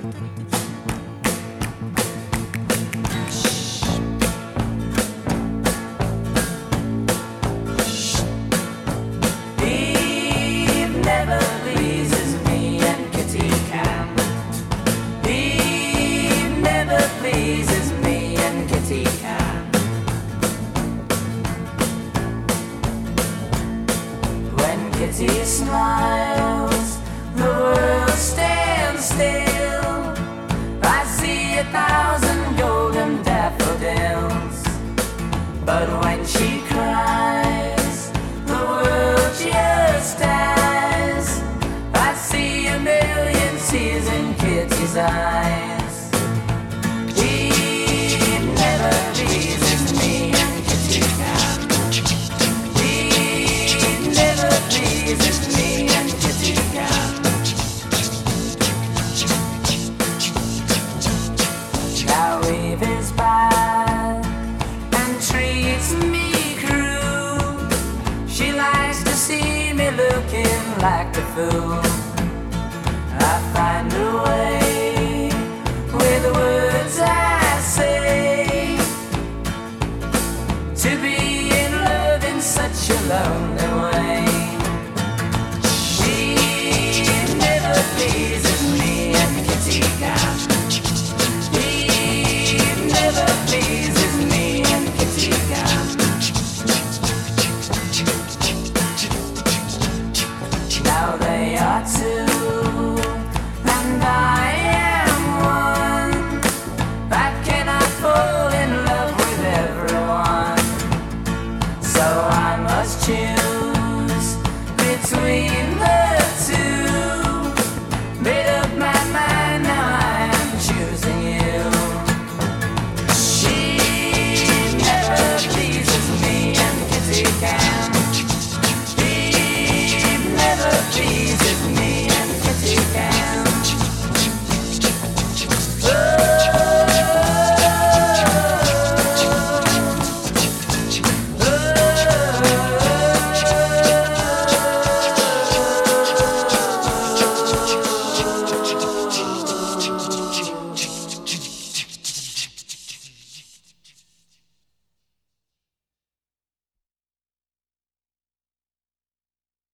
Kitty smiles, the world stands still. I see 1,000 golden daffodils, but when she cries, the world just dies. I see 1,000,000 tears in Kitty's eyes. He never pleases me and Kitty Cat. He never pleases me and Kitty Cat. Now Eve is bad and treats me cruel. She likes to see me looking like a fool.